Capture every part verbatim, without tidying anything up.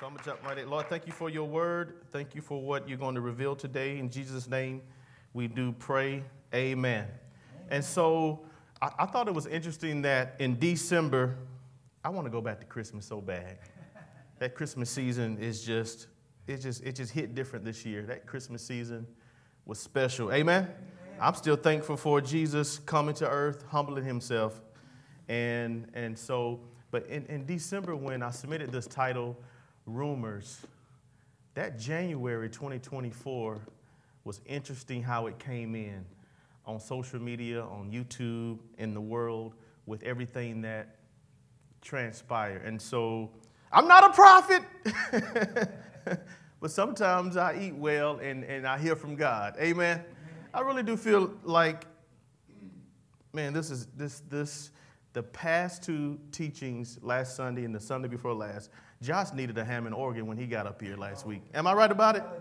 So I'm going to jump right in. Lord, thank you for your word. Thank you for what you're going to reveal today. In Jesus' name, we do pray. Amen. Amen. And so I, I thought it was interesting that in December, I want to go back to Christmas so bad. That Christmas season is just, it just, it just hit different this year. That Christmas season was special. Amen. Amen. I'm still thankful for Jesus coming to earth, humbling himself. And, and so, but in, in December, when I submitted this title, Rumors, that January twenty twenty-four was interesting how it came in on social media, on YouTube, in the world, with everything that transpired. And so I'm not a prophet, but sometimes I eat well and, and I hear from God. Amen. I really do feel like, man, this is this this the past two teachings last Sunday and the Sunday before last. Josh needed a Hammond organ when he got up here last week. Am I right about it?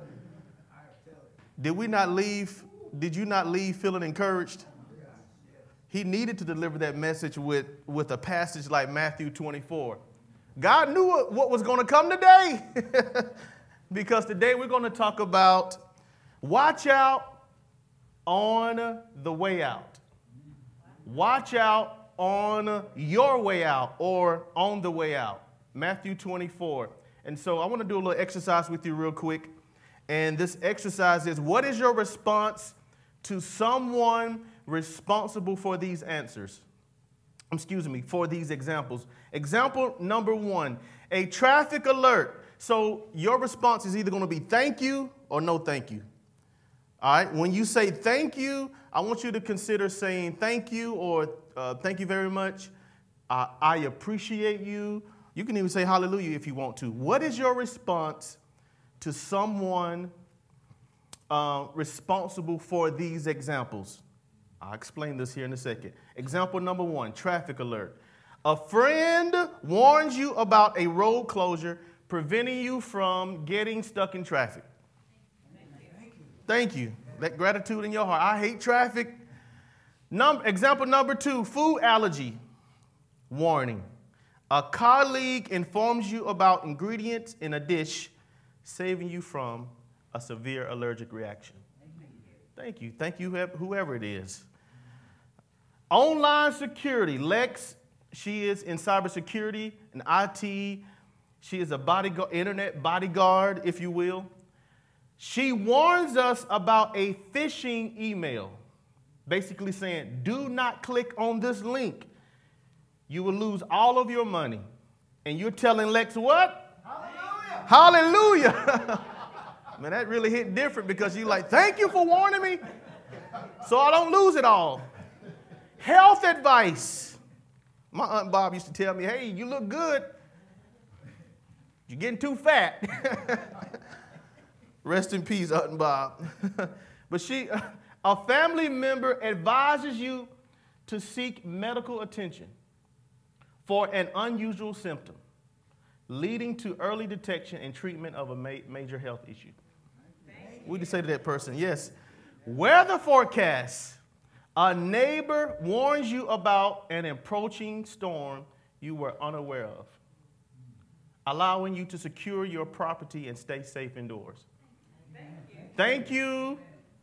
Did we not leave? Did you not leave feeling encouraged? He needed to deliver that message with, with a passage like Matthew twenty-four. God knew what was going to come today. Because today we're going to talk about watch out on the way out. Watch out on your way out or on the way out. Matthew twenty-four. And so I want to do a little exercise with you real quick. And this exercise is, what is your response to someone responsible for these answers? Excuse me, for these examples. Example number one, a traffic alert. So your response is either going to be thank you or no thank you. All right. When you say thank you, I want you to consider saying thank you or uh, thank you very much. Uh, I appreciate you. You can even say hallelujah if you want to. What is your response to someone uh, responsible for these examples? I'll explain this here in a second. Example number one, traffic alert. A friend warns you about a road closure preventing you from getting stuck in traffic. Thank you. Thank you. That gratitude in your heart. I hate traffic. Num- example number two, food allergy warning. A colleague informs you about ingredients in a dish, saving you from a severe allergic reaction. Thank you. Thank you, whoever it is. Online security. Lex, she is in cybersecurity and I T. She is a bodyguard, internet bodyguard, if you will. She warns us about a phishing email, basically saying, do not click on this link. You will lose all of your money. And you're telling Lex what? Hallelujah. Hallelujah. Man, that really hit different because you're like, thank you for warning me so I don't lose it all. Health advice. My Aunt Bob used to tell me, hey, you look good. You're getting too fat. Rest in peace, Aunt Bob. But she, a family member advises you to seek medical attention for an unusual symptom, leading to early detection and treatment of a ma- major health issue. What do you say to that person? Yes. Weather forecast. A neighbor warns you about an approaching storm you were unaware of, allowing you to secure your property and stay safe indoors. Thank you. Thank you.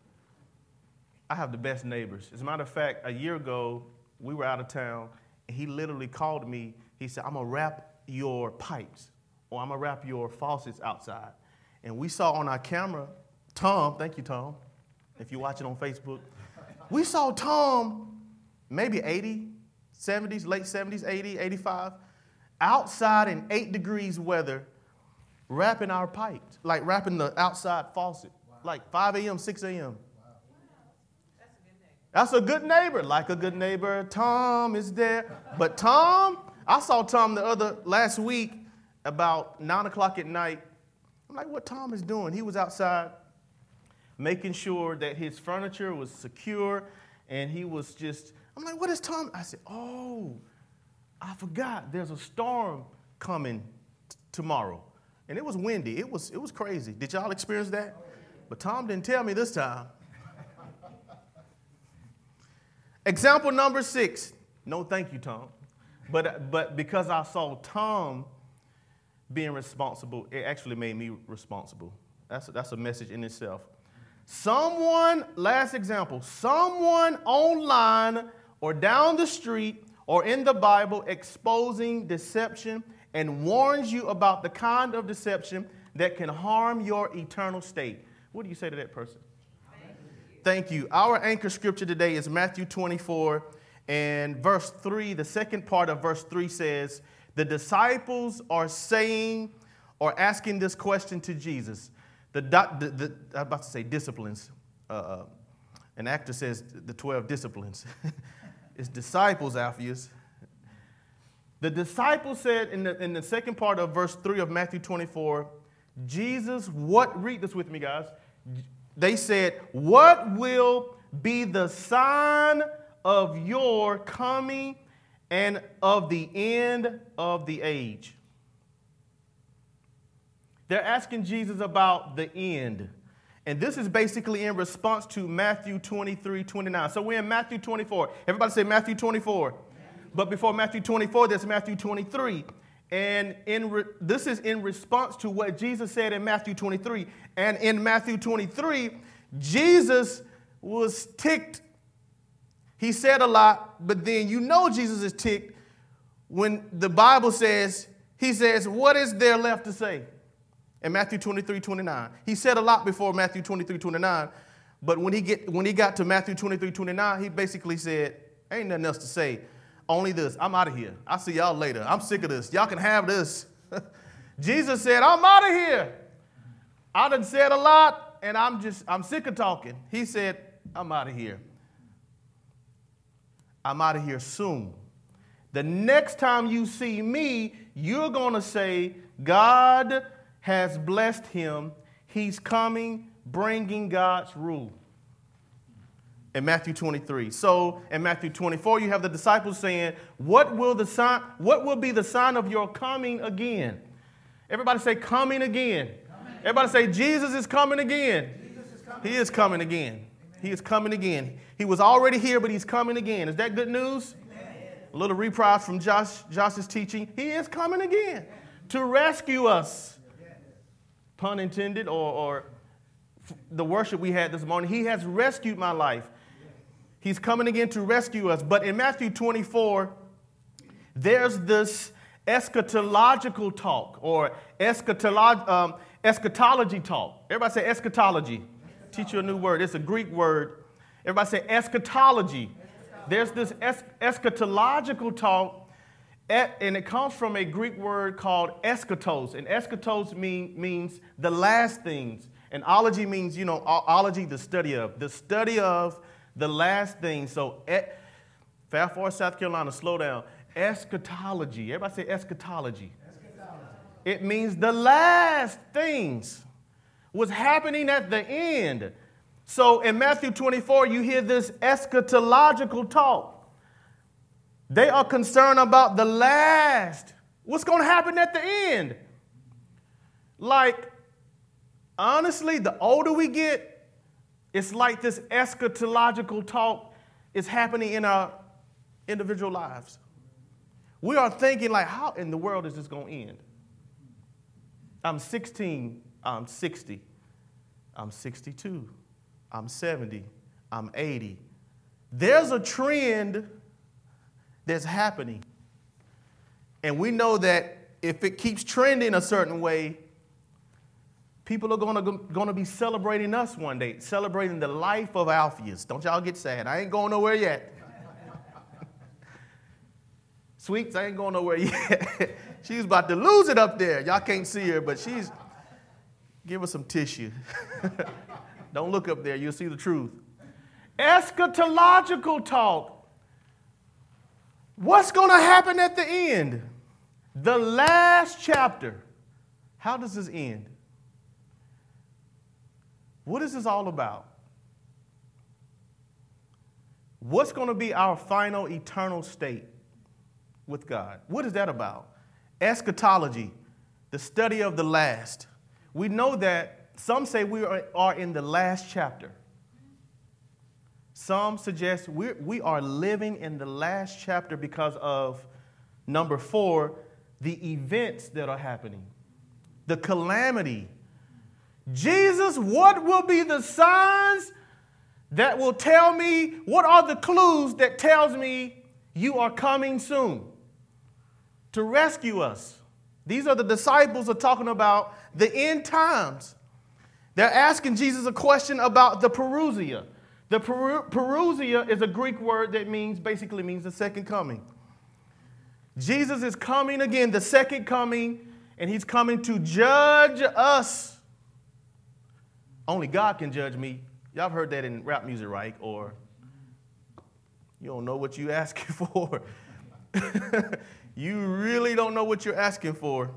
I have the best neighbors. As a matter of fact, a year ago, we were out of town. He literally called me. He said, I'm going to wrap your pipes or I'm going to wrap your faucets outside. And we saw on our camera, Tom, thank you, Tom, if you're watching on Facebook, we saw Tom, maybe eighty, seventies, late seventies, eighty, eighty-five, outside in eight degrees weather, wrapping our pipes, like wrapping the outside faucet, wow. Like five a.m., six a.m. That's a good neighbor, like a good neighbor. Tom is there. But Tom, I saw Tom the other last week about nine o'clock at night. I'm like, what Tom is doing? He was outside making sure that his furniture was secure, and he was just, I'm like, what is Tom? I said, oh, I forgot. There's a storm coming t- tomorrow. And it was windy. It was, it was crazy. Did y'all experience that? But Tom didn't tell me this time. Example number six. No, thank you, Tom. But, but because I saw Tom being responsible, it actually made me responsible. That's a, that's a message in itself. Someone, last example, someone online or down the street or in the Bible exposing deception and warns you about the kind of deception that can harm your eternal state. What do you say to that person? Thank you. Our anchor scripture today is Matthew twenty-four and verse three. The second part of verse three says, the disciples are saying or asking this question to Jesus. The, the, the I'm about to say disciplines. Uh, an actor says the twelve disciplines. It's disciples, Alpheus. The disciples said in the, in the second part of verse three of Matthew twenty-four, Jesus, what, read this with me, guys. They said, what will be the sign of your coming and of the end of the age? They're asking Jesus about the end. And this is basically in response to Matthew twenty-three, twenty-nine. So we're in Matthew twenty-four. Everybody say Matthew twenty-four. But before Matthew twenty-four, there's Matthew twenty-three. And in re- this is in response to what Jesus said in Matthew twenty-three. And in Matthew twenty-three, Jesus was ticked. He said a lot, but then you know Jesus is ticked when the Bible says, he says, what is there left to say? In Matthew twenty-three, twenty-nine. He said a lot before Matthew twenty-three, twenty-nine, but when he get when he got to Matthew twenty-three, twenty-nine, he basically said, ain't nothing else to say. Only this. I'm out of here. I'll see y'all later. I'm sick of this. Y'all can have this. Jesus said, I'm out of here. I done said a lot, and I'm just, I'm sick of talking. He said, I'm out of here. I'm out of here soon. The next time you see me, you're going to say, God has blessed him. He's coming, bringing God's rule. In Matthew twenty-three. So in Matthew twenty-four, you have the disciples saying, what will the sign, what will be the sign of your coming again? Everybody say coming again. Coming. Everybody say Jesus is coming again. Jesus is coming. He is coming again. Amen. He is coming again. He was already here, but he's coming again. Is that good news? Amen. A little reprise from Josh, Josh's teaching. He is coming again to rescue us. Pun intended, or, or the worship we had this morning. He has rescued my life. He's coming again to rescue us. But in Matthew twenty-four, there's this eschatological talk or eschatolo- um, eschatology talk. Everybody say eschatology. Teach you a new word. It's a Greek word. Everybody say eschatology. There's this es- eschatological talk, and it comes from a Greek word called eschatos. And eschatos mean, means the last things. And ology means, you know, ology, the study of. The study of the last things. So, et, Fair Forest, South Carolina, slow down. Eschatology. Everybody say eschatology. Eschatology. It means the last things. What's happening at the end. So in Matthew twenty-four, you hear this eschatological talk. They are concerned about the last. What's going to happen at the end? Like, honestly, the older we get, it's like this eschatological talk is happening in our individual lives. We are thinking like, how in the world is this going to end? I'm sixteen, I'm sixty, I'm sixty-two, I'm seventy, I'm eighty. There's a trend that's happening. And we know that if it keeps trending a certain way, people are going to going to be celebrating us one day, celebrating the life of Alpheus. Don't y'all get sad. I ain't going nowhere yet. Sweets, I ain't going nowhere yet. She's about to lose it up there. Y'all can't see her, but she's, give her some tissue. Don't look up there. You'll see the truth. Eschatological talk. What's going to happen at the end? The last chapter. How does this end? What is this all about? What's going to be our final eternal state with God? What is that about? Eschatology, the study of the last. We know that some say we are, are in the last chapter. Some suggest we're, we are living in the last chapter because of, number four, the events that are happening, the calamity. Jesus, what will be the signs that will tell me, what are the clues that tells me you are coming soon to rescue us? These are the disciples are talking about the end times. They're asking Jesus a question about the parousia. The peru- parousia is a Greek word that means, basically means the second coming. Jesus is coming again, the second coming, and he's coming to judge us. Only God can judge me. Y'all have heard that in rap music, right? Or you don't know what you're asking for. You really don't know what you're asking for.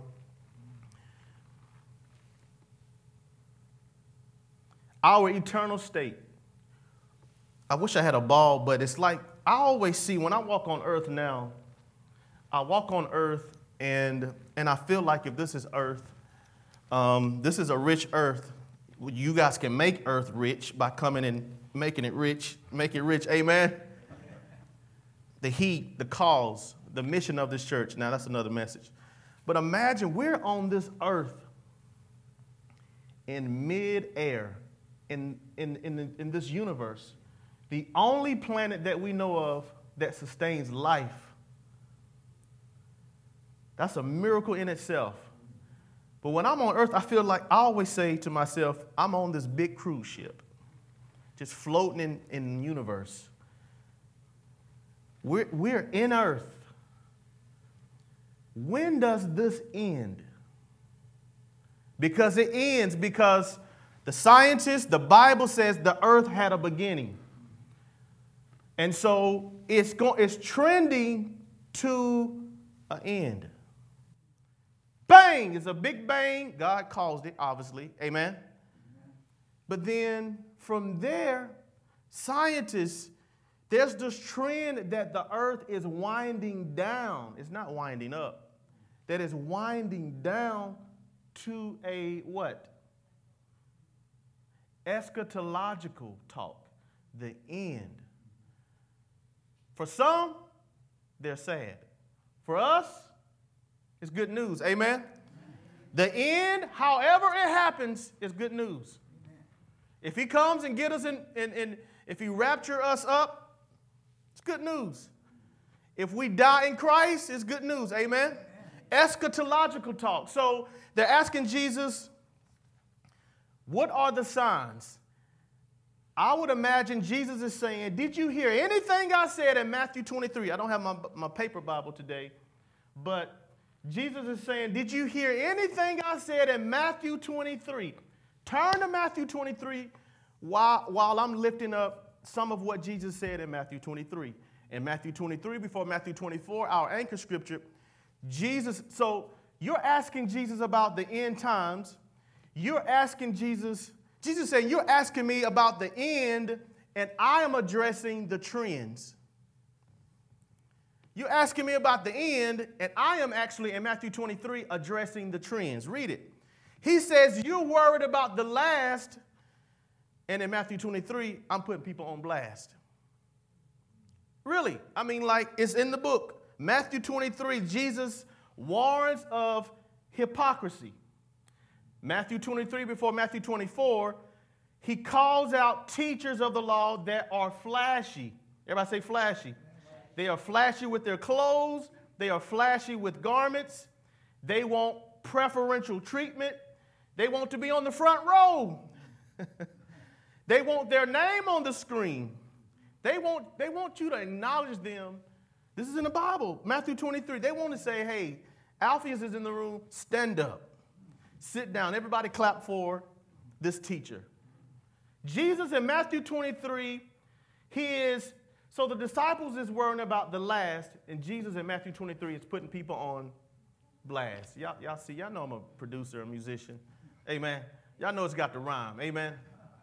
Our eternal state. I wish I had a ball, but it's like I always see when I walk on earth now, I walk on earth and, and I feel like if this is earth, um, this is a rich earth. You guys can make earth rich by coming and making it rich, make it rich, amen? The heat, the cause, the mission of this church. Now, that's another message. But imagine we're on this earth in mid-air, in, in, in, in this universe, the only planet that we know of that sustains life. That's a miracle in itself. But when I'm on earth, I feel like I always say to myself, I'm on this big cruise ship, just floating in, in the universe. We're, we're in earth. When does this end? Because it ends because the scientists, the Bible says the earth had a beginning. And so it's, go, it's trending to an end. Bang! It's a big bang. God caused it, obviously. Amen? Amen. But then from there, scientists, there's this trend that the earth is winding down. It's not winding up. That is winding down to a what? Eschatological talk. The end. For some, they're sad. For us, it's good news. Amen? The end, however it happens, is good news. If he comes and get us in, in, in, if he rapture us up, it's good news. If we die in Christ, it's good news. Amen? Eschatological talk. So they're asking Jesus, what are the signs? I would imagine Jesus is saying, did you hear anything I said in Matthew twenty-three? I don't have my, my paper Bible today, but Jesus is saying, did you hear anything I said in Matthew twenty-three? Turn to Matthew twenty-three while, while I'm lifting up some of what Jesus said in Matthew twenty-three. In Matthew twenty-three, before Matthew twenty-four, our anchor scripture, Jesus, so you're asking Jesus about the end times. You're asking Jesus, Jesus saying, you're asking me about the end, and I am addressing the trends. You're asking me about the end, and I am actually, in Matthew twenty-three, addressing the trends. Read it. He says, you're worried about the last, and in Matthew twenty-three, I'm putting people on blast. Really? I mean, like, it's in the book. Matthew twenty-three, Jesus warns of hypocrisy. Matthew twenty-three, before Matthew twenty-four, he calls out teachers of the law that are flashy. Everybody say flashy. They are flashy with their clothes. They are flashy with garments. They want preferential treatment. They want to be on the front row. They want their name on the screen. They want, they want you to acknowledge them. This is in the Bible, Matthew twenty-three. They want to say, hey, Alpheus is in the room. Stand up. Sit down. Everybody clap for this teacher. Jesus in Matthew twenty-three, he is... So the disciples is worrying about the last, and Jesus in Matthew twenty-three is putting people on blast. Y'all, y'all see, y'all know I'm a producer, a musician. Amen. Y'all know it's got the rhyme. Amen.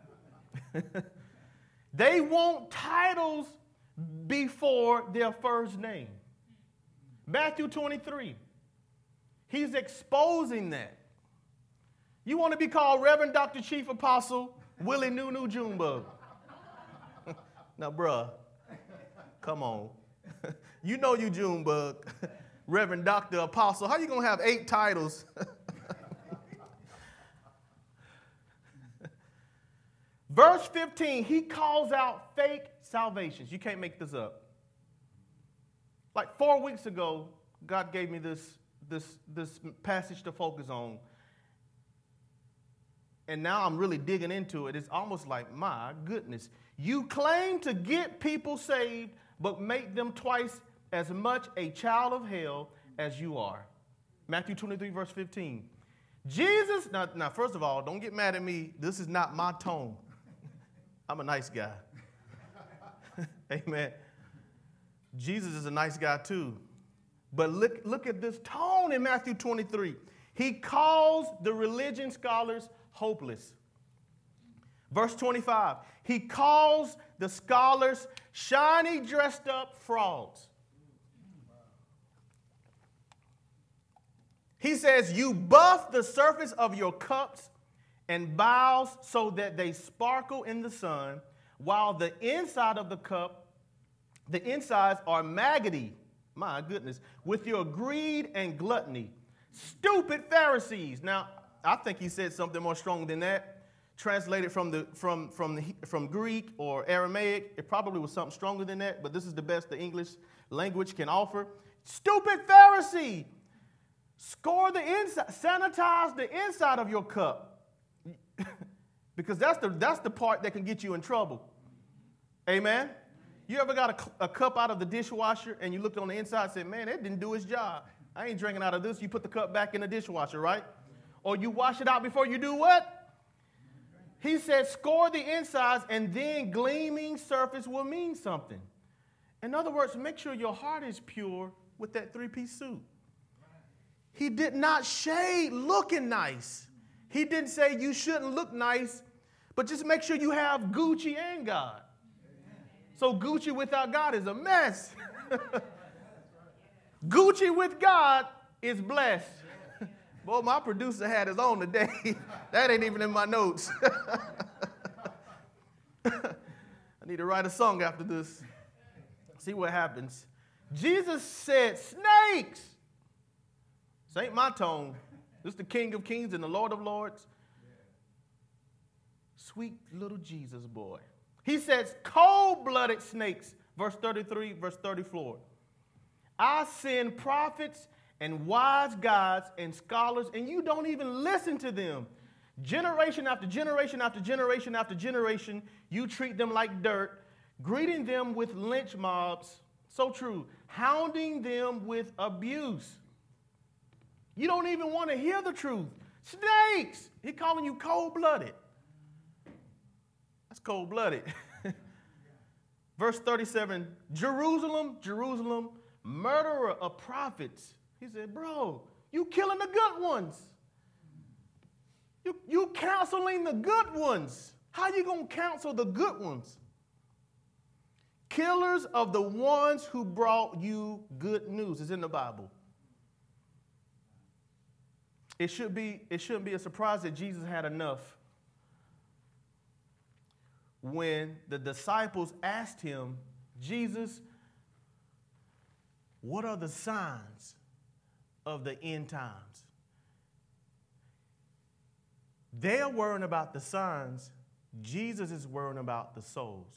They want titles before their first name. Matthew twenty-three. He's exposing that. You want to be called Reverend Doctor Chief Apostle Willie Nunu Junebug. Now, bruh. Come on. You know you Junebug. Reverend Doctor Apostle. How you going to have eight titles? Verse fifteen, he calls out fake salvations. You can't make this up. Like four weeks ago, God gave me this, this, this passage to focus on. And now I'm really digging into it. It's almost like, my goodness. You claim to get people saved, but make them twice as much a child of hell as you are. Matthew twenty-three, verse fifteen. Jesus, now, now first of all, don't get mad at me. This is not my tone. I'm a nice guy. Amen. Jesus is a nice guy too. But look, look at this tone in Matthew twenty-three. He calls the religion scholars hopeless. Verse twenty-five, he calls the scholars shiny, dressed up frauds. He says, you buff the surface of your cups and bowls so that they sparkle in the sun, while the inside of the cup, the insides are maggoty, my goodness, with your greed and gluttony. Stupid Pharisees. Now, I think he said something more strong than that. Translated from the from from the, from Greek or Aramaic, it probably was something stronger than that, but this is the best the English language can offer. Stupid Pharisee. Score the inside, sanitize the inside of your cup. Because that's the, that's the part that can get you in trouble. Amen? You ever got a, a cup out of the dishwasher and you looked on the inside and said, man, it didn't do its job. I ain't drinking out of this. You put the cup back in the dishwasher, right? Or you wash it out before you do what? He said, score the insides and then gleaming surface will mean something. In other words, make sure your heart is pure with that three-piece suit. He did not shade looking nice. He didn't say you shouldn't look nice, but just make sure you have Gucci and God. So Gucci without God is a mess. Gucci with God is blessed. Boy, my producer had his own today. That ain't even in my notes. I need to write a song after this. See what happens. Jesus said, snakes. This ain't my tone. This is the King of Kings and the Lord of Lords. Sweet little Jesus boy. He says, cold-blooded snakes, verse thirty-three, verse thirty-four. I send prophets and wise guides and scholars, and you don't even listen to them. Generation after generation after generation after generation, you treat them like dirt, greeting them with lynch mobs, so true, hounding them with abuse. You don't even want to hear the truth. Snakes! He's calling you cold-blooded. That's cold-blooded. Verse thirty-seven, Jerusalem, Jerusalem, murderer of prophets. He said, bro, you killing the good ones. You, you counseling the good ones. How you going to counsel the good ones? Killers of the ones who brought you good news. It's in the Bible. It should be, it shouldn't be a surprise that Jesus had enough when the disciples asked him, Jesus, what are the signs of the end times? They're worrying about the signs. Jesus is worrying about the souls.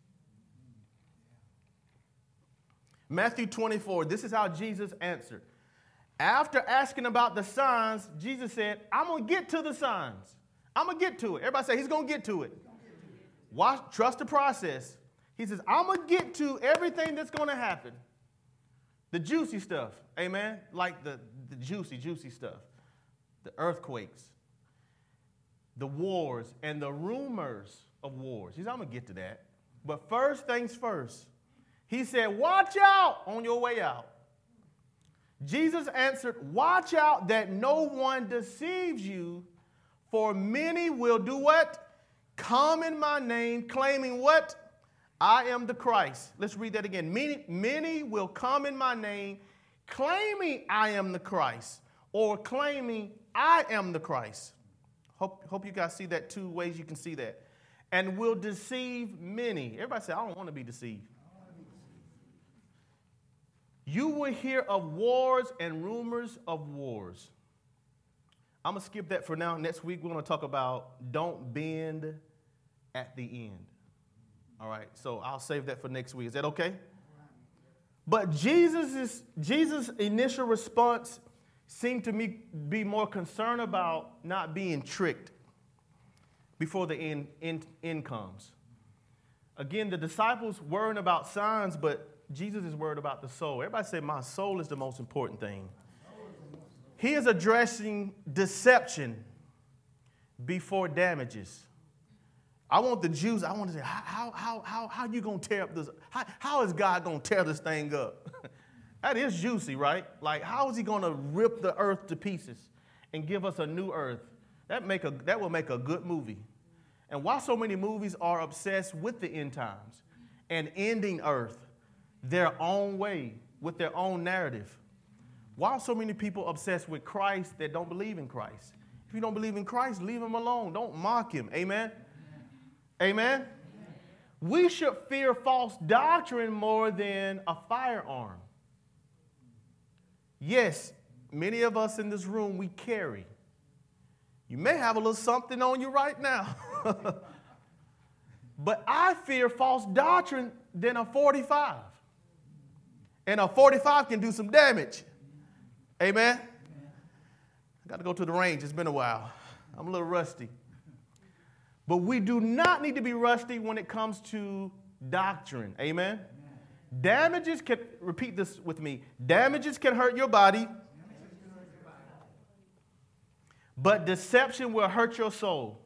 Matthew twenty-four, this is how Jesus answered. After asking about the signs, Jesus said, I'm going to get to the signs. I'm going to get to it. Everybody say, he's going to get to it. Watch, trust the process. He says, I'm going to get to everything that's going to happen. The juicy stuff, amen? Like the, the juicy, juicy stuff. The earthquakes, the wars, and the rumors of wars. He said, I'm going to get to that. But first things first. He said, watch out on your way out. Jesus answered, watch out that no one deceives you, for many will do what? Come in my name, claiming what? I am the Christ. Let's read that again. Many, many will come in my name, claiming I am the Christ, or claiming I am the Christ. Hope, hope you guys see that two ways you can see that. And will deceive many. Everybody say, I don't want to be deceived. You will hear of wars and rumors of wars. I'm going to skip that for now. Next week, we're going to talk about don't bend at the end. All right, so I'll save that for next week. Is that okay? But Jesus' Jesus' initial response seemed to me be more concerned about not being tricked before the end, end, end comes. Again, the disciples worrying about signs, but Jesus is worried about the soul. Everybody say, my soul is the most important thing. He is addressing deception before damages. I want the Jews, I want to say, how, how, how, how are you going to tear up this? How, how is God going to tear this thing up? That is juicy, right? Like, how is he going to rip the earth to pieces and give us a new earth? That, make a, that will make a good movie. And why so many movies are obsessed with the end times and ending earth their own way, with their own narrative. Why are so many people obsessed with Christ that don't believe in Christ? If you don't believe in Christ, leave him alone. Don't mock him. Amen? Amen? Amen? We should fear false doctrine more than a firearm. Yes, many of us in this room, we carry. You may have a little something on you right now. But I fear false doctrine than a forty-five. And a forty-five can do some damage. Amen? I got to go to the range. It's been a while. I'm a little rusty. But we do not need to be rusty when it comes to doctrine. Amen? Amen. Damages can, repeat this with me, damages can hurt your body, but deception will hurt your soul.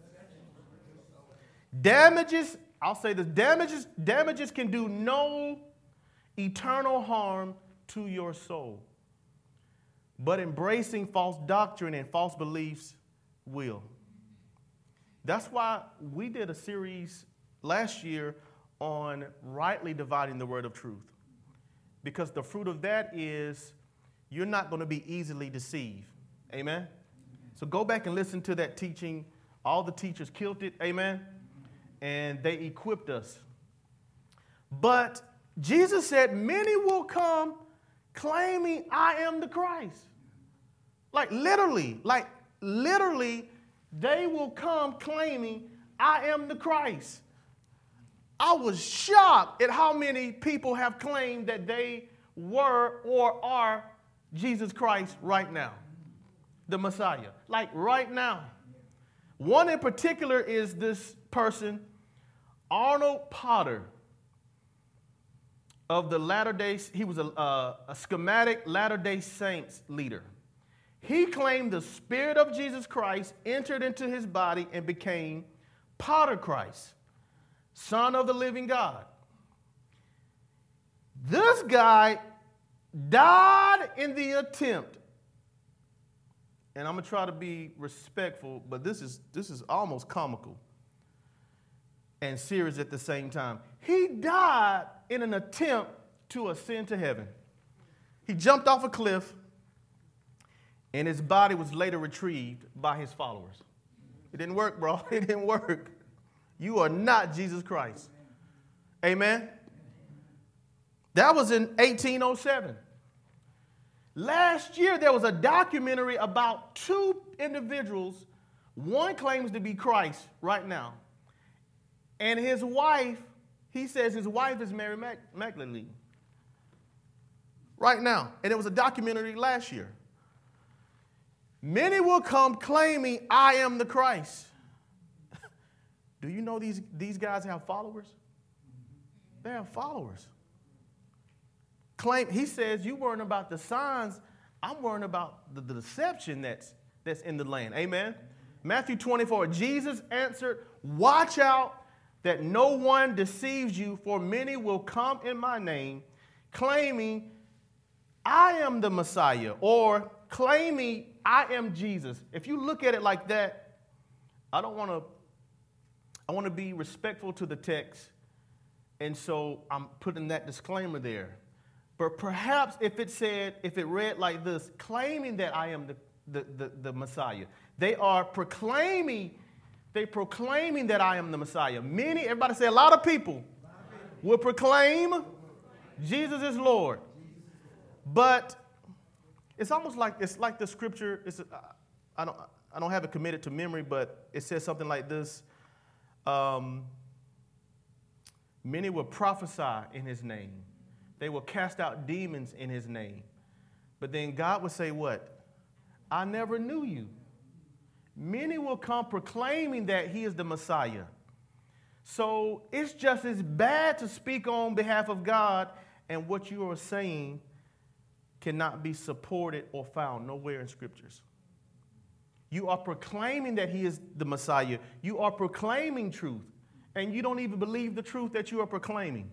Damages, I'll say this, damages, damages can do no eternal harm to your soul. But embracing false doctrine and false beliefs will. That's why we did a series last year on rightly dividing the word of truth. Because the fruit of that is you're not going to be easily deceived. Amen? So go back and listen to that teaching. All the teachers killed it. Amen? And they equipped us. But Jesus said, many will come claiming I am the Christ. Like literally, like literally, they will come claiming I am the Christ. I was shocked at how many people have claimed that they were or are Jesus Christ right now, the Messiah. Like right now. One in particular is this person, Arnold Potter, of the Latter-day, he was a, a, a schematic Latter-day Saints leader. He claimed the Spirit of Jesus Christ entered into his body and became Potter Christ, Son of the living God. This guy died in the attempt, and I'm going to try to be respectful, but this is, this is almost comical and serious at the same time. He died in an attempt to ascend to heaven. He jumped off a cliff, and his body was later retrieved by his followers. It didn't work, bro. It didn't work. You are not Jesus Christ. Amen? That was in eighteen oh seven. Last year, there was a documentary about two individuals. One claims to be Christ right now. And his wife, he says his wife is Mary Mag- Magdalene. Right now. And it was a documentary last year. Many will come claiming, I am the Christ. Do you know these, these guys have followers? They have followers. Claim, he says, you worrying about the signs. I'm worrying about the, the deception that's, that's in the land. Amen? Matthew twenty-four, Jesus answered, watch out that no one deceives you, for many will come in my name, claiming, I am the Messiah, or claiming, I am Jesus. If you look at it like that, I don't want to, I want to be respectful to the text, and so I'm putting that disclaimer there. But perhaps if it said, if it read like this, claiming that I am the, the, the, the Messiah, they are proclaiming, they proclaiming that I am the Messiah. Many, everybody say, a lot of people will proclaim Jesus is Lord. But it's almost like it's like the scripture. It's, I don't I don't have it committed to memory, but it says something like this. Um, Many will prophesy in his name. They will cast out demons in his name. But then God will say what? I never knew you. Many will come proclaiming that he is the Messiah. So it's just as bad to speak on behalf of God, and what you are saying cannot be supported or found nowhere in scriptures. You are proclaiming that he is the Messiah. You are proclaiming truth. And you don't even believe the truth that you are proclaiming.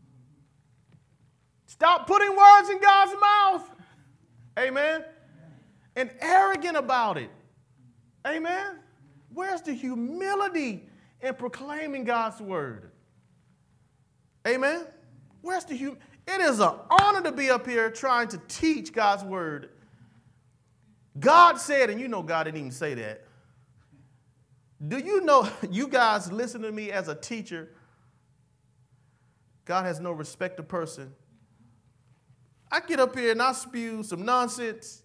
Stop putting words in God's mouth. Amen. And arrogant about it. Amen. Where's the humility in proclaiming God's word? Amen. Where's the hum? It is an honor to be up here trying to teach God's word. God said, and you know God didn't even say that. Do you know, you guys listen to me as a teacher, God has no respect of person. I get up here and I spew some nonsense.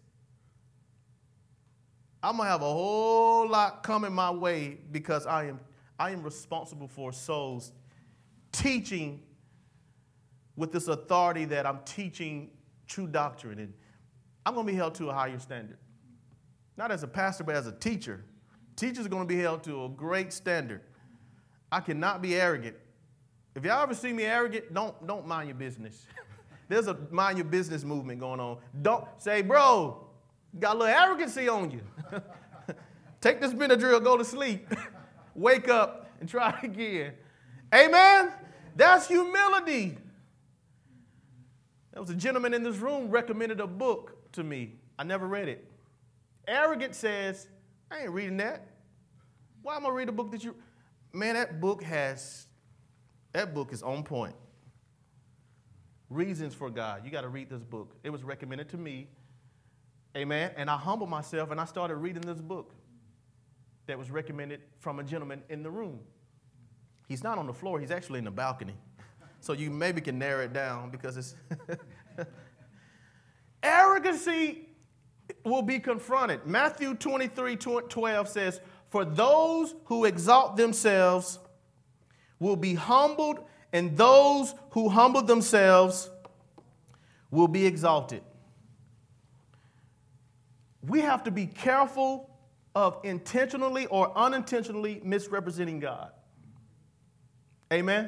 I'm going to have a whole lot coming my way because I am, I am responsible for souls, teaching with this authority that I'm teaching true doctrine. And I'm going to be held to a higher standard. Not as a pastor, but as a teacher. Teachers are going to be held to a great standard. I cannot be arrogant. If y'all ever see me arrogant, don't, don't mind your business. There's a mind your business movement going on. Don't say, bro, you got a little arrogancy on you. Take this Benadryl, go to sleep. Wake up and try again. Amen? That's humility. There was a gentleman in this room recommended a book to me. I never read it. Arrogant says, I ain't reading that. Why am I reading a book that you... Man, that book has... That book is on point. Reasons for God. You got to read this book. It was recommended to me. Amen. And I humbled myself and I started reading this book that was recommended from a gentleman in the room. He's not on the floor. He's actually in the balcony. So you maybe can narrow it down because it's... Arrogancy will be confronted. Matthew twenty-three twelve says, for those who exalt themselves will be humbled, and those who humble themselves will be exalted. We have to be careful of intentionally or unintentionally misrepresenting God. Amen?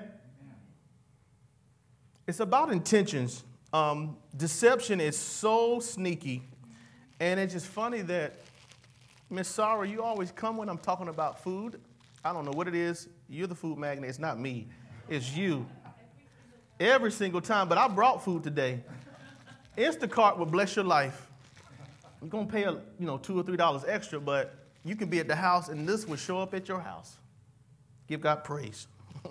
It's about intentions. Um, deception is so sneaky. And it's just funny that, Miss Sarah, you always come when I'm talking about food. I don't know what it is. You're the food magnet. It's not me. It's you. Every single time. But I brought food today. Instacart will bless your life. You're going to pay, a, you know, two or three dollars extra, but you can be at the house, and this will show up at your house. Give God praise.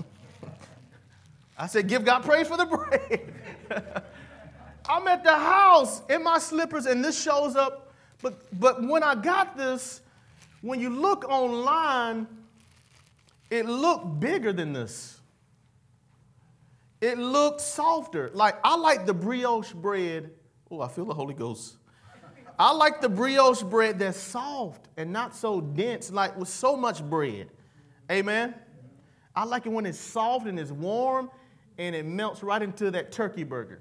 I said, give God praise for the bread. I'm at the house in my slippers, and this shows up. But, but when I got this, when you look online, it looked bigger than this. It looked softer. Like, I like the brioche bread. Oh, I feel the Holy Ghost. I like the brioche bread that's soft and not so dense, like with so much bread. Amen? I like it when it's soft and it's warm and it melts right into that turkey burger.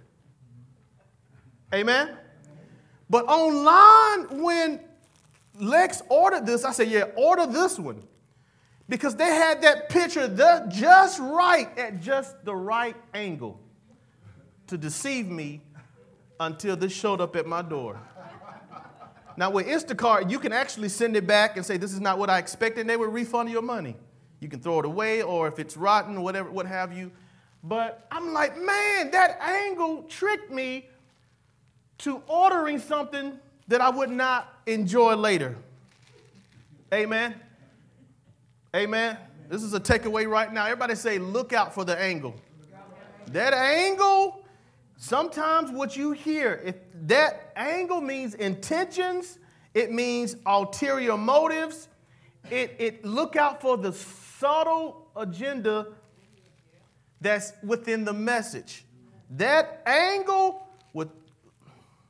Amen? But online, when Lex ordered this, I said, yeah, order this one. Because they had that picture the, just right at just the right angle to deceive me until this showed up at my door. Now, with Instacart, you can actually send it back and say, this is not what I expected, and they will refund your money. You can throw it away, or if it's rotten, whatever, what have you. But I'm like, man, that angle tricked me to ordering something that I would not enjoy later. Amen? Amen? This is a takeaway right now. Everybody say, look out for the angle. That angle, sometimes what you hear, if that angle means intentions, it means ulterior motives, it, it look out for the subtle agenda that's within the message. That angle with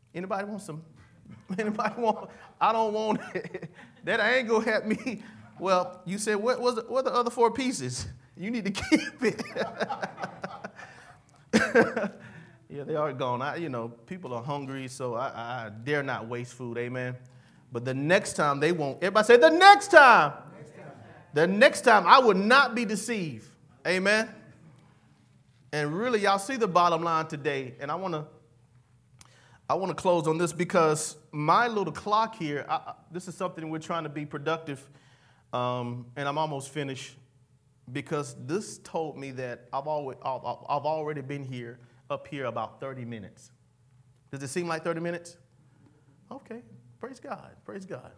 Anybody want some? Anybody want? I don't want it. That angle had me. Well, you said, what was it, what are the other four pieces? You need to keep it. Yeah, they are gone. I, you know, people are hungry, so I, I dare not waste food. Amen. But the next time they won't. Everybody say, the next time. Next time. The next time I would not be deceived. Amen. And really, y'all see the bottom line today. And I want to I want to close on this because my little clock here, I, this is something we're trying to be productive. Um, and I'm almost finished because this told me that I've, always, I've, I've already been here, up here about thirty minutes. Does it seem like thirty minutes? Okay. Praise God. Praise God.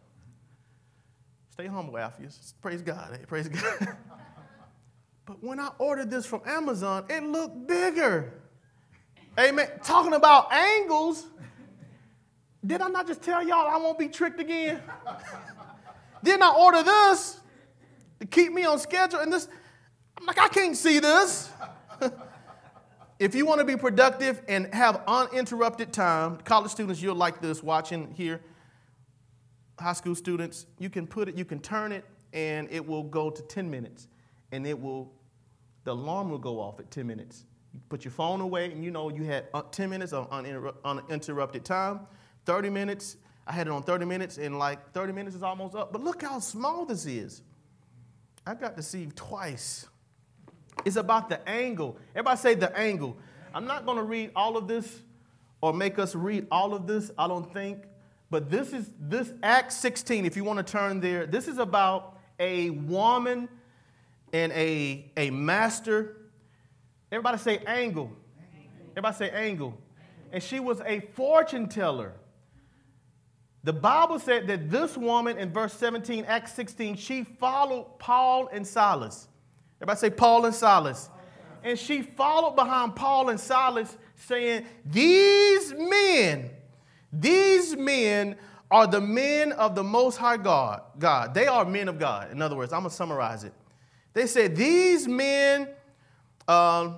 Stay humble, Alpheus. Praise God. Hey, praise God. But when I ordered this from Amazon, it looked bigger. Amen. Talking about angles. Did I not just tell y'all I won't be tricked again? Didn't I order this to keep me on schedule? And this, I'm like, I can't see this. If you want to be productive and have uninterrupted time, college students, you'll like this watching here. High school students, you can put it, you can turn it, and it will go to ten minutes. And it will, the alarm will go off at ten minutes. You put your phone away, and you know you had ten minutes of uninter- uninterrupted time. thirty minutes, I had it on thirty minutes, and like thirty minutes is almost up. But look how small this is. I got deceived twice. It's about the angle. Everybody say the angle. I'm not going to read all of this or make us read all of this, I don't think. But this is, this Acts sixteen, if you want to turn there, this is about a woman and a, a master. Everybody say angle. Everybody say angle. And she was a fortune teller. The Bible said that this woman in verse seventeen, Acts sixteen, she followed Paul and Silas. Everybody say Paul and Silas. And she followed behind Paul and Silas saying, these men, these men are the men of the Most High God. God. They are men of God. In other words, I'm going to summarize it. They said, these men um,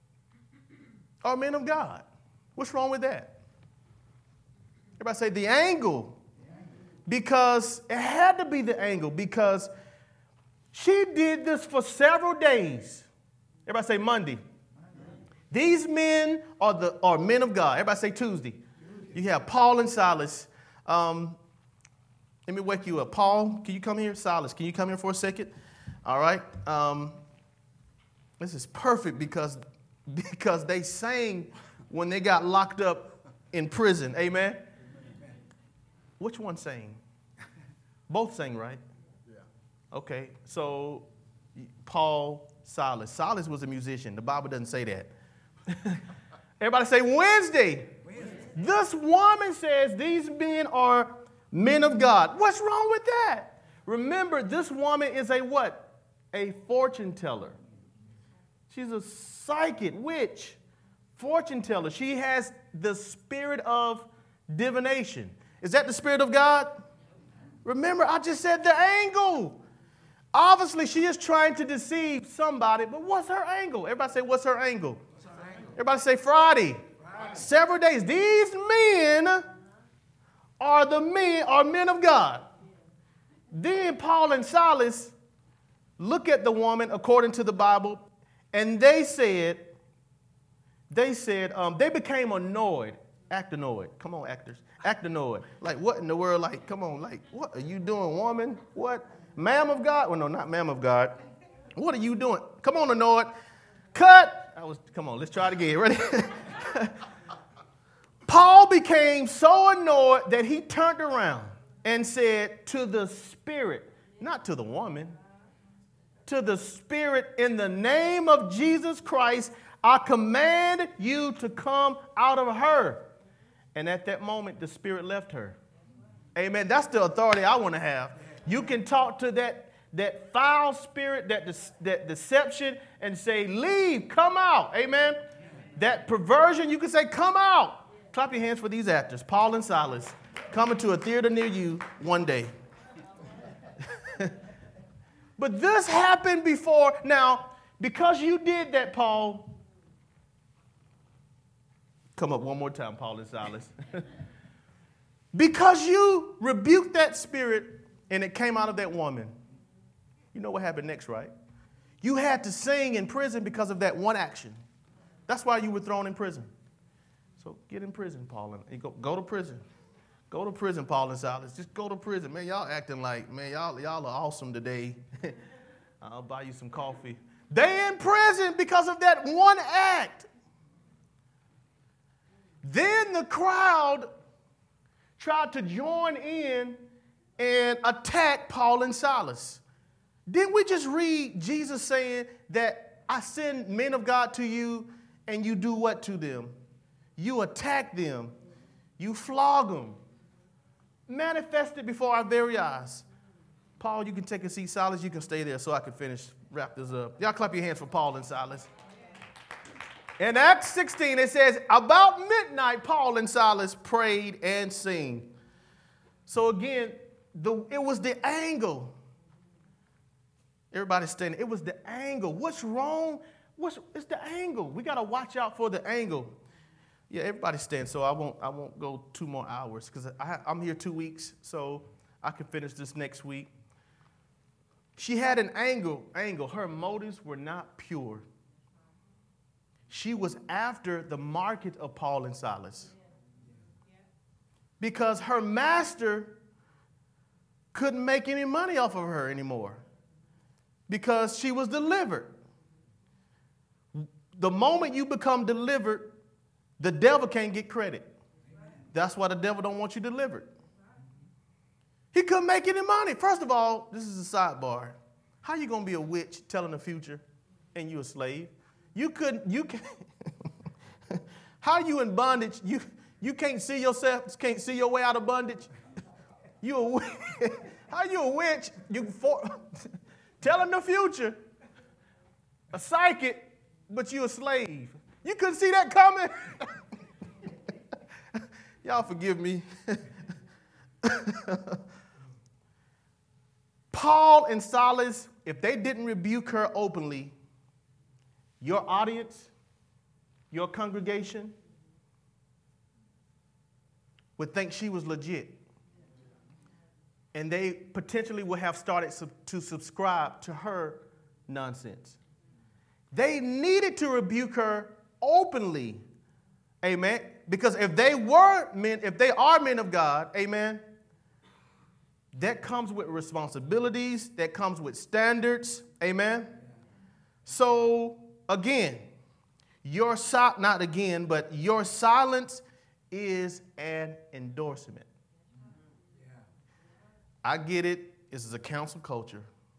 are men of God. What's wrong with that? Everybody say the angle. Because it had to be the angle because she did this for several days. Everybody say Monday. These men are the are men of God. Everybody say Tuesday. You have Paul and Silas. Um, let me wake you up. Paul, can you come here? Silas, can you come here for a second? All right. Um, this is perfect because, because they sang when they got locked up in prison. Amen? Amen. Which one sang? Both sang, right? Yeah. Okay. So Paul, Silas. Silas was a musician. The Bible doesn't say that. Everybody say Wednesday. Wednesday. This woman says these men are men of God. What's wrong with that? Remember, this woman is a what? A fortune teller. She's a psychic, witch, fortune teller. She has the spirit of divination. Is that the spirit of God? Remember, I just said the angle. Obviously, she is trying to deceive somebody, but what's her angle? Everybody say, what's her angle? What's her angle? Everybody say Friday. Friday. Several days. These men are the men, are men of God. Then Paul and Silas look at the woman according to the Bible, and they said, they said, um, they became annoyed. Act annoyed. Come on, actors. Act annoyed. Like, what in the world? Like, come on. Like, what are you doing, woman? What? Ma'am of God? Well, no, not ma'am of God. What are you doing? Come on, annoyed. Cut. I was, come on, let's try it again. Ready? Paul became so annoyed that he turned around and said to the spirit, not to the woman, to the spirit, in the name of Jesus Christ, I command you to come out of her. And at that moment, the spirit left her. Amen. That's the authority I want to have. You can talk to that, that foul spirit, that, that deception, and say, leave, come out. Amen. That perversion, you can say, come out. Clap your hands for these actors, Paul and Silas, coming to a theater near you one day. But this happened before. Now, because you did that, Paul, come up one more time, Paul and Silas. Because you rebuked that spirit and it came out of that woman. You know what happened next, right? You had to sing in prison because of that one action. That's why you were thrown in prison. So get in prison, Paul. And go, go to prison. Go to prison, Paul and Silas. Just go to prison. Man, y'all acting like, man, y'all, y'all are awesome today. I'll buy you some coffee. They in prison because of that one act. Then the crowd tried to join in and attack Paul and Silas. Didn't we just read Jesus saying that I send men of God to you and you do what to them? You attack them. You flog them. Manifest it before our very eyes. Paul, you can take a seat. Silas, you can stay there so I can finish, wrap this up. Y'all clap your hands for Paul and Silas. In Acts sixteen, it says, about midnight, Paul and Silas prayed and sang. So again, the, it was the angle. Everybody's standing. It was the angle. What's wrong? What's, it's the angle. We got to watch out for the angle. Yeah, everybody stand. So I won't, I won't go two more hours because I'm here two weeks, so I can finish this next week. She had an angle. Angle. Her motives were not pure. She was after the market of Paul and Silas. Because her master couldn't make any money off of her anymore. Because she was delivered. The moment you become delivered, the devil can't get credit. That's why the devil don't want you delivered. He couldn't make any money. First of all, this is a sidebar. How you gonna be a witch telling the future and you a slave? You couldn't, you can't. How you in bondage? You you can't see yourself, can't see your way out of bondage. You a witch. How you a witch? You for, telling the future. A psychic, but you a slave. You couldn't see that coming. Y'all forgive me. Paul and Silas, if they didn't rebuke her openly, your audience, your congregation would think she was legit. And they potentially would have started sub- to subscribe to her nonsense. They needed to rebuke her openly. Amen. Because if they were men, if they are men of God, amen, that comes with responsibilities, that comes with standards. Amen. So again, your si- not again, but your silence is an endorsement. I get it. This is a council culture.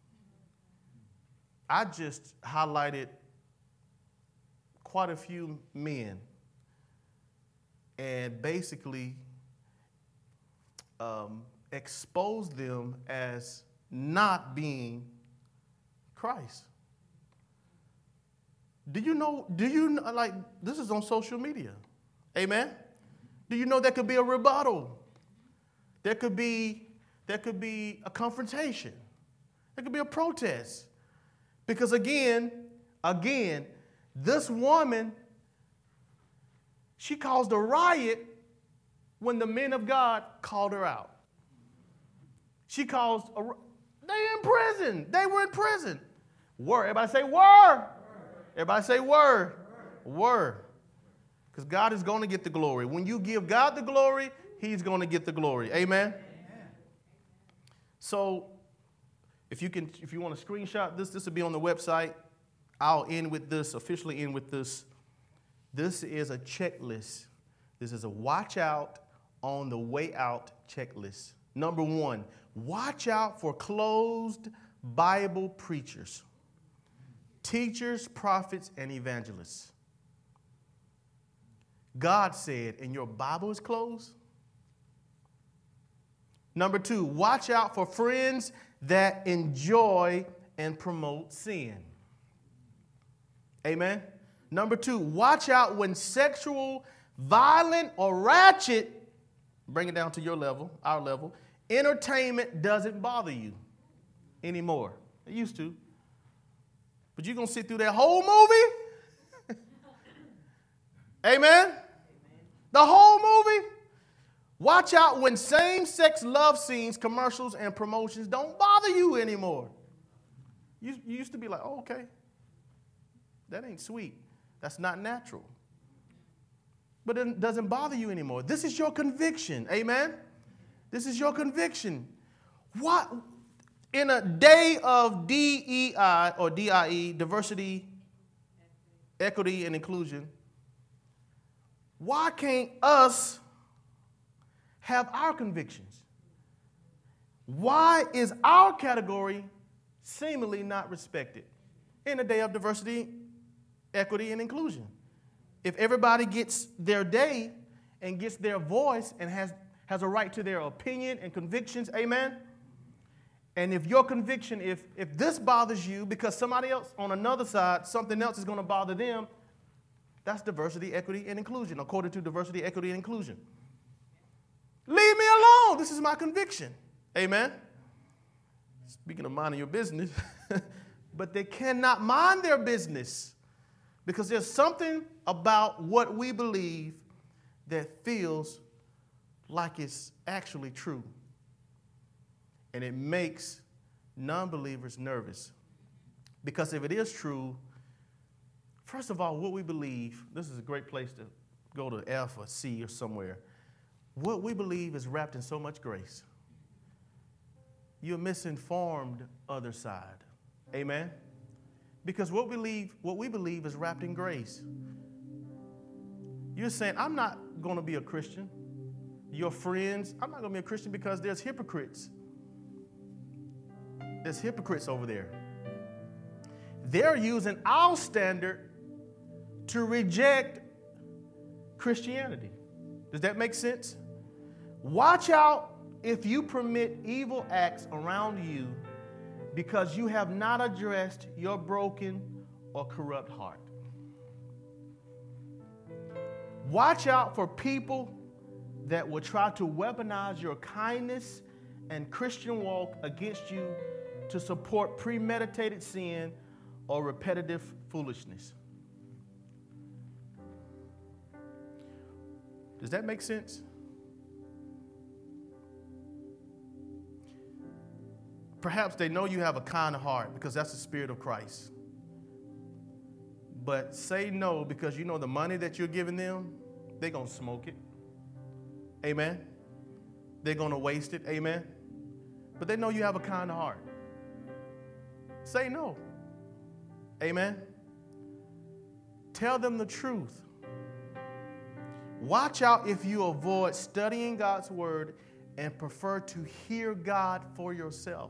I just highlighted quite a few men and basically um, exposed them as not being Christ. Do you know, do you know, like, this is on social media. Amen? Do you know there could be a rebuttal? There could be There could be a confrontation. There could be a protest. Because again, again, this woman, she caused a riot when the men of God called her out. She caused a, they in prison. They were in prison. Word. Everybody say word. Everybody say word. Word. Because God is going to get the glory. When you give God the glory, he's going to get the glory. Amen. So if you can, if you want to screenshot this, this will be on the website. I'll end with this, officially end with this. This is a checklist. This is a watch out on the way out checklist. Number one, watch out for closed Bible preachers, teachers, prophets, and evangelists. God said, and your Bible is closed? Number two, watch out for friends that enjoy and promote sin. Amen. Number two, watch out when sexual, violent, or ratchet, bring it down to your level, our level, entertainment doesn't bother you anymore. It used to. But you're going to sit through that whole movie? Amen. The whole movie? Watch out when same-sex love scenes, commercials, and promotions don't bother you anymore. You, you used to be like, oh, okay, that ain't sweet. That's not natural. But it doesn't bother you anymore. This is your conviction. Amen? This is your conviction. What? In a day of D E I or D I E, diversity, equity, and inclusion, why can't us have our convictions? Why is our category seemingly not respected in a day of diversity, equity, and inclusion? If everybody gets their day and gets their voice and has, has a right to their opinion and convictions, amen? And if your conviction, if, if this bothers you because somebody else on another side, something else is going to bother them, that's diversity, equity, and inclusion, according to diversity, equity, and inclusion. Leave me alone. This is my conviction. Amen? Speaking of minding your business, but they cannot mind their business because there's something about what we believe that feels like it's actually true. And it makes non-believers nervous. Because if it is true, first of all, what we believe, this is a great place to go to F or C or somewhere. What we believe is wrapped in so much grace. You're misinformed other side. Amen? Because what we believe, what we believe is wrapped in grace. You're saying, I'm not going to be a Christian. Your friends, I'm not going to be a Christian because there's hypocrites. There's hypocrites over there. They're using our standard to reject Christianity. Does that make sense? Watch out if you permit evil acts around you because you have not addressed your broken or corrupt heart. Watch out for people that will try to weaponize your kindness and Christian walk against you to support premeditated sin or repetitive foolishness. Does that make sense? Perhaps they know you have a kind heart because that's the Spirit of Christ. But say no because you know the money that you're giving them, they're going to smoke it. Amen? They're going to waste it. Amen? But they know you have a kind heart. Say no. Amen? Tell them the truth. Watch out if you avoid studying God's word and prefer to hear God for yourself.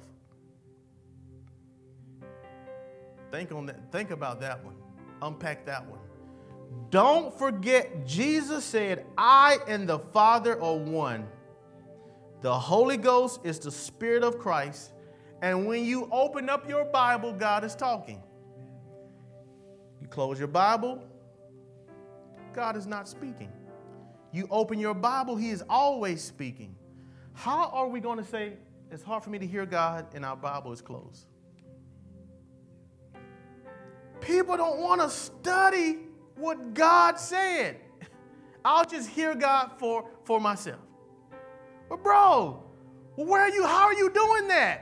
Think on that. Think about that one. Unpack that one. Don't forget, Jesus said, I and the Father are one. The Holy Ghost is the Spirit of Christ. And when you open up your Bible, God is talking. You close your Bible, God is not speaking. You open your Bible, He is always speaking. How are we going to say, it's hard for me to hear God and our Bible is closed? People don't want to study what God said. I'll just hear God for, for myself. But bro, where are you? How are you doing that?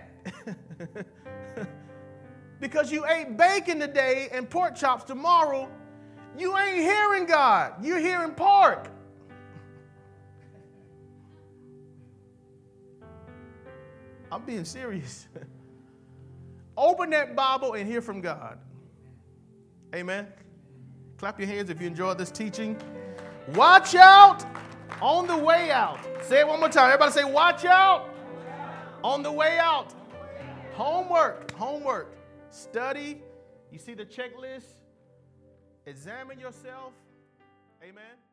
Because you ate bacon today and pork chops tomorrow, you ain't hearing God. You're hearing pork. I'm being serious. Open that Bible and hear from God. Amen. Clap your hands if you enjoyed this teaching. Watch out on the way out. Say it one more time. Everybody say, watch out on the way out. Homework, homework. Study. You see the checklist? Examine yourself. Amen.